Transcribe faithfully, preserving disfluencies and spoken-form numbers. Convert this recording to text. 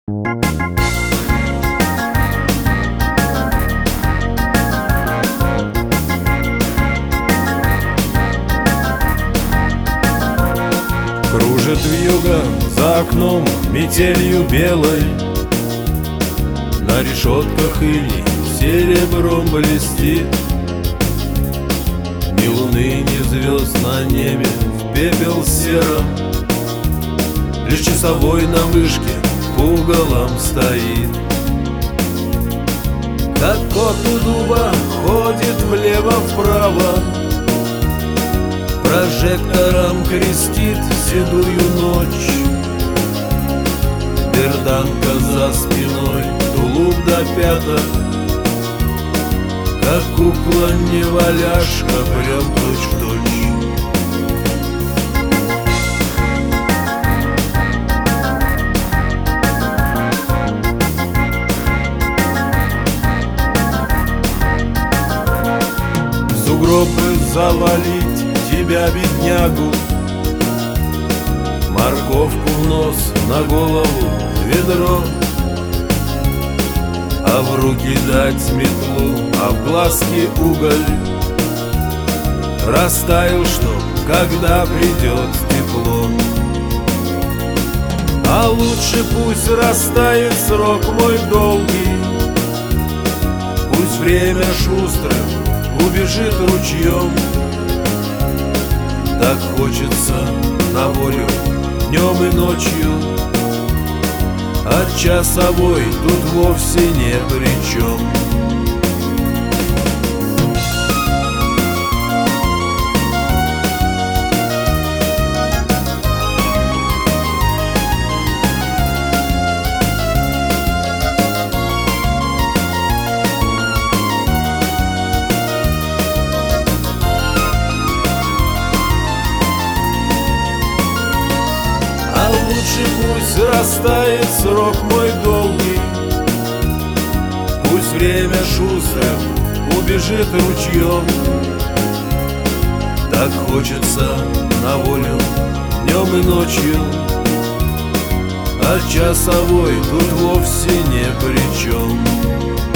Кружит вьюга за окном метелью белой, на решетках иней серебром блестит. Ни луны, ни звезд на небе в пепел сером, лишь часовой на вышке пугалом стоит. Как кот у дуба ходит влево-вправо, прожектором крестит седую ночь. Берданка за спиной, тулуп до пяток, как кукла-неваляшка, прям точь-в-точь. Сугробы завалить тебя, беднягу, морковку в нос, на голову ведро, а в руки дать метлу, а в глазки уголь. Растаял, чтоб, когда придет тепло. А лучше пусть растает срок мой долгий, пусть время шустрым убежит ручьем. Так хочется на волю днем и ночью, а часовой тут вовсе не при чем. Лучше пусть растает срок мой долгий, пусть время шустрым убежит ручьем. Так хочется на волю днем и ночью, а часовой тут вовсе не при чем.